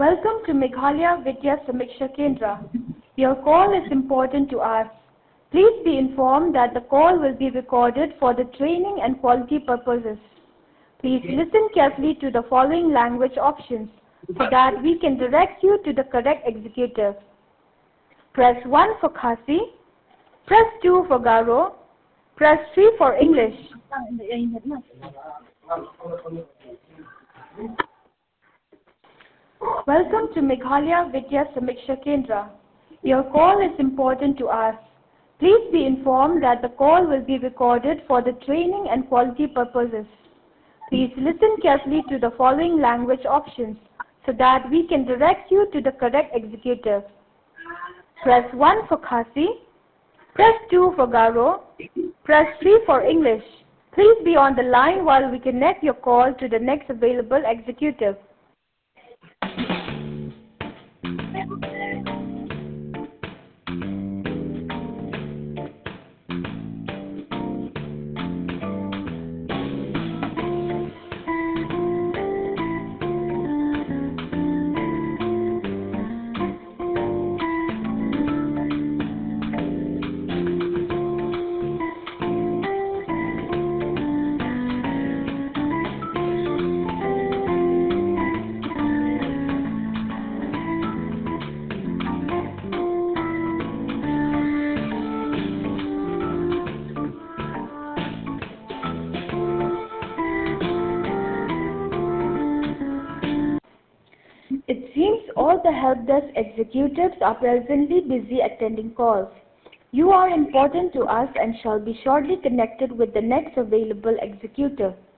Welcome to Meghalaya Vidya Samiksha Kendra. Your call is important to us. Please be informed that the call will be recorded for the training and quality purposes. Please listen carefully to the following language options so that we can direct you to the correct executive. Press 1 for Khasi, press 2 for Garo, press 3 for English. Welcome to Meghalaya Vidya Samiksha Kendra. Your call is important to us. Please be informed that the call will be recorded for the training and quality purposes. Please listen carefully to the following language options so that we can direct you to the correct executive. Press 1 for Khasi, press 2 for Garo, press 3 for English. Please be on the line while we connect your call to the next available executive. It seems all the help desk executives are presently busy attending calls. You are important to us and shall be shortly connected with the next available executive.